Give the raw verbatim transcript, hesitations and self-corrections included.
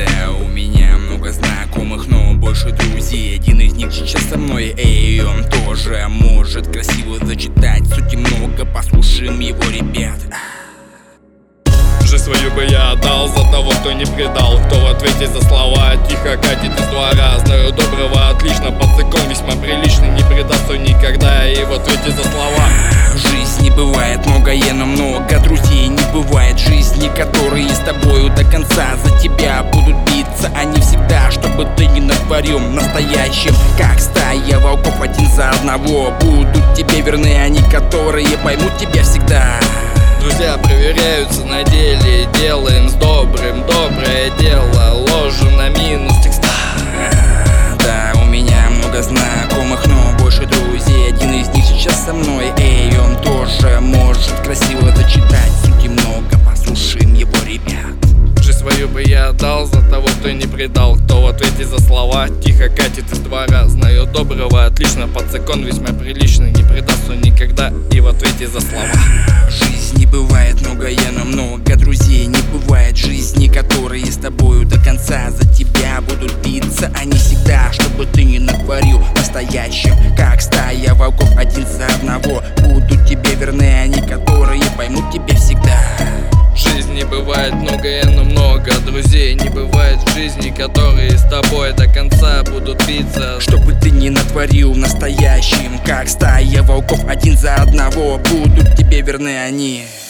Да, у меня много знакомых, но больше друзей. Один из них сейчас со мной, эй, он тоже может красиво зачитать. Сути много, послушаем его, ребят. Жизнь свою бы я отдал за того, кто не предал, кто в ответе за слова тихо катит из двора. Знаю доброго отлично, пацаком весьма приличный, не предаст он никогда и в ответе за слова. Жизни бывает многое, но много друзей не бывает. Жизни, которые с тобою до конца за тебя будут биться. Они всегда, чтобы ты не натворил настоящим, как стая волков один за одного. Будут тебе верны они, которые поймут тебя всегда. Друзья проверяются на деле, делаем с добрым доброе дело, ложу на минус текста. Да, у меня много знакомых, но больше друзей. Один из них сейчас со мной, эй, он тоже может красиво зачитать. Сути много, послушаем его, ребят. Жизнь свою бы я отдал за того, кто не предал, кто в ответе за слова тихо катит из двора. Знаю доброго отлично, пацакон весьма приличный, не предаст он никогда и в ответе за слова. Жизни бывает многое, но много друзей не бывает. Жизни, которые с тобою до конца за тебя будут биться. Они всегда, чтобы ты не натворил настоящим, как стая волков один за одного. Будут тебе верны они, которые поймут тебя всегда. Жизни бывает многое, но много друзей не бывает в жизни, которые с тобой до конца будут биться. Чтобы ты не натворил настоящим, как стая волков один за одного. Будут тебе верны они.